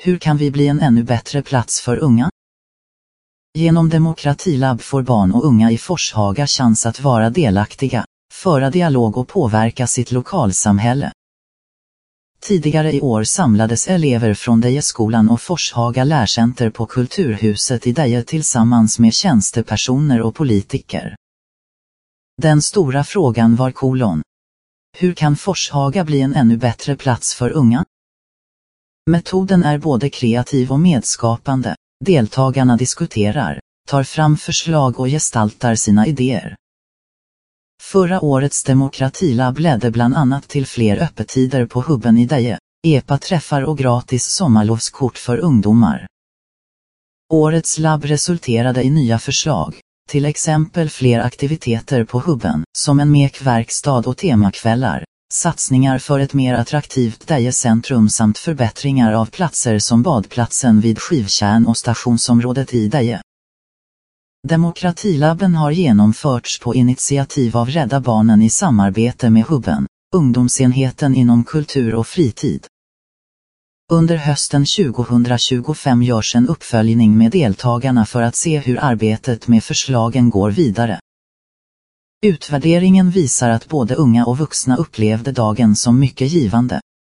Hur kan vi bli en ännu bättre plats för unga? Genom Demokratilab får barn och unga i Forshaga chans att vara delaktiga, föra dialog och påverka sitt lokalsamhälle. Tidigare i år samlades elever från Dejeskolan och Forshaga lärcenter på Kulturhuset i Deje tillsammans med tjänstepersoner och politiker. Den stora frågan var hur kan Forshaga bli en ännu bättre plats för unga? Metoden är både kreativ och medskapande. Deltagarna diskuterar, tar fram förslag och gestaltar sina idéer. Förra årets Demokratilab ledde bland annat till fler öppettider på hubben i Deje, EPA-träffar och gratis sommarlovskort för ungdomar. Årets labb resulterade i nya förslag, till exempel fler aktiviteter på hubben, som en mekverkstad och temakvällar, satsningar för ett mer attraktivt Deje centrum samt förbättringar av platser som badplatsen vid Skivtjärn och stationsområdet i Deje. Demokratilabben har genomförts på initiativ av Rädda Barnen i samarbete med hubben, ungdomsenheten inom kultur och fritid. Under hösten 2025 görs en uppföljning med deltagarna för att se hur arbetet med förslagen går vidare. Utvärderingen visar att både unga och vuxna upplevde dagen som mycket givande.